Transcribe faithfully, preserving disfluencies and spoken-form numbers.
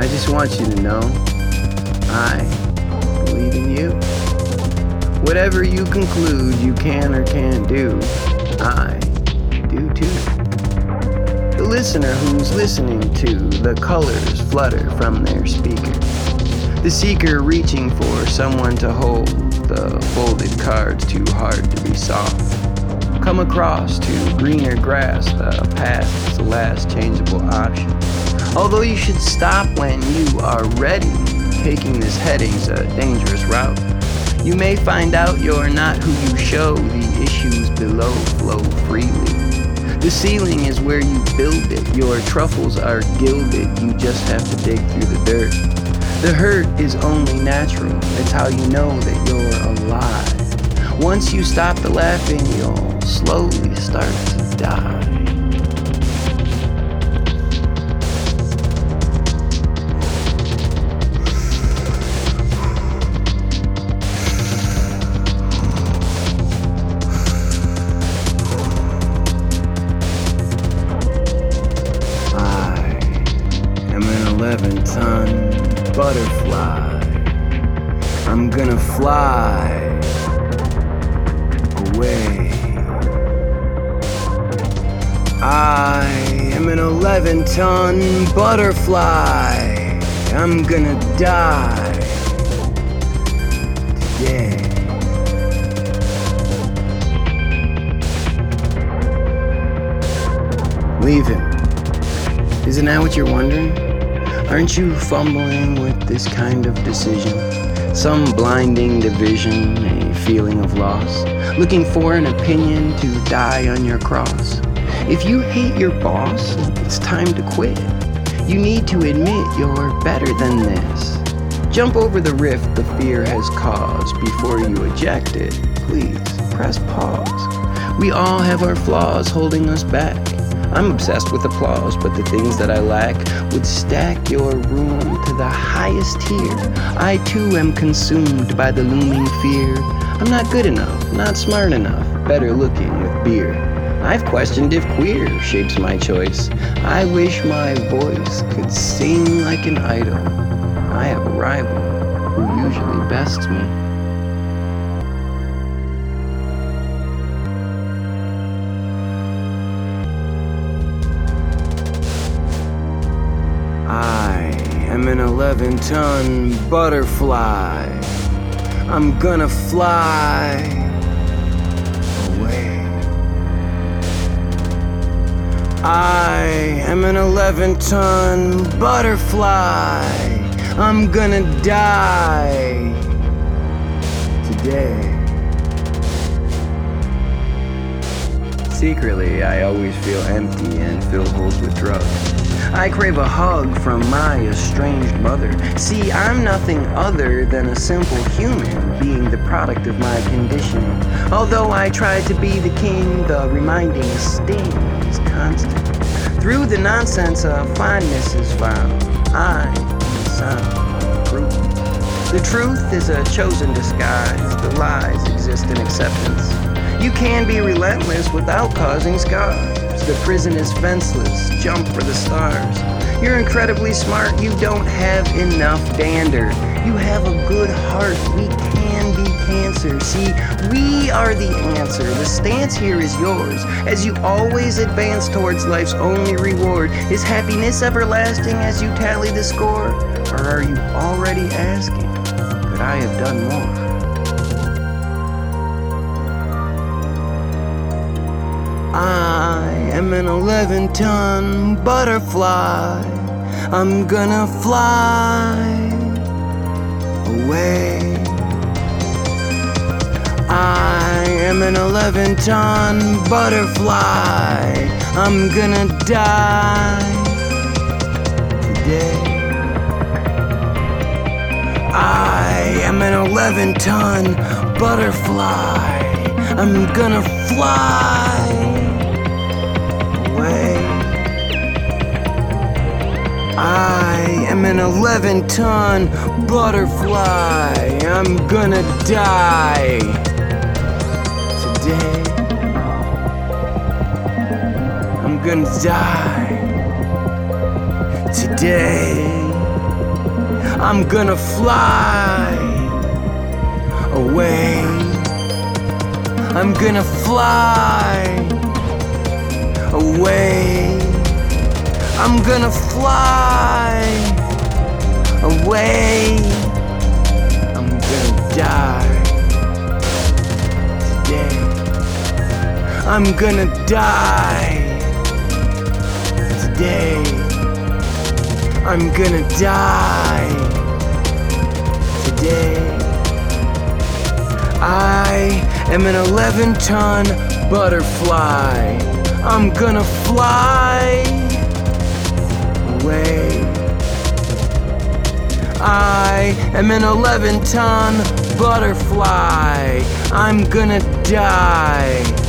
I just want you to know, I believe in you. Whatever you conclude you can or can't do, I do too. The listener who's listening to the colors flutter from their speaker. The seeker reaching for someone to hold, the folded cards too hard to be soft. Come across to greener grass, the past is the last changeable option. Although you should stop when you are ready, taking this heading's a dangerous route. You may find out you're not who you show, the issues below flow freely. The ceiling is where you build it, your truffles are gilded, you just have to dig through the dirt. The hurt is only natural, it's how you know that you're alive. Once you stop the laughing, you'll slowly start to die. eleven-ton butterfly. I'm gonna fly away. I am an eleven-ton butterfly. I'm gonna die today. Leave him. Isn't that what you're wondering? Aren't you fumbling with this kind of decision? Some blinding division, a feeling of loss, looking for an opinion to die on your cross. If you hate your boss, it's time to quit. You need to admit you're better than this. Jump over the rift the fear has caused. Before you eject it, please press pause. We all have our flaws holding us back. I'm obsessed with applause, but the things that I lack would stack your room to the highest tier. I too am consumed by the looming fear. I'm not good enough, not smart enough, better looking with beer. I've questioned if queer shapes my choice. I wish my voice could sing like an idol. I have a rival who usually bests me. I'm an eleven-ton butterfly. I'm gonna fly away. I am an eleven-ton butterfly. I'm gonna die today. Secretly, I always feel empty and fill holes with drugs. I crave a hug from my estranged mother. See, I'm nothing other than a simple human, being the product of my conditioning. Although I try to be the king, the reminding sting is constant. Through the nonsense, a fondness is found. I am the sound of truth. The truth is a chosen disguise. The lies exist in acceptance. You can be relentless without causing scars. The prison is fenceless, jump for the stars. You're incredibly smart, you don't have enough dander. You have a good heart, we can be cancer. See, we are the answer, the stance here is yours. As you always advance towards life's only reward, is happiness everlasting as you tally the score? Or are you already asking, could I have done more? I am an eleven-ton butterfly. I'm gonna fly away. I am an eleven-ton butterfly. I'm gonna die today. I am an eleven-ton butterfly. I'm gonna fly away. I am an eleven-ton butterfly. I'm gonna die today. I'm gonna die today. I'm gonna fly away. I'm gonna fly away. I'm gonna fly away. I'm gonna die today. I'm gonna die today. I'm gonna die today. I am an eleven ton butterfly. I'm gonna fly away. I am an eleven ton butterfly. I'm gonna die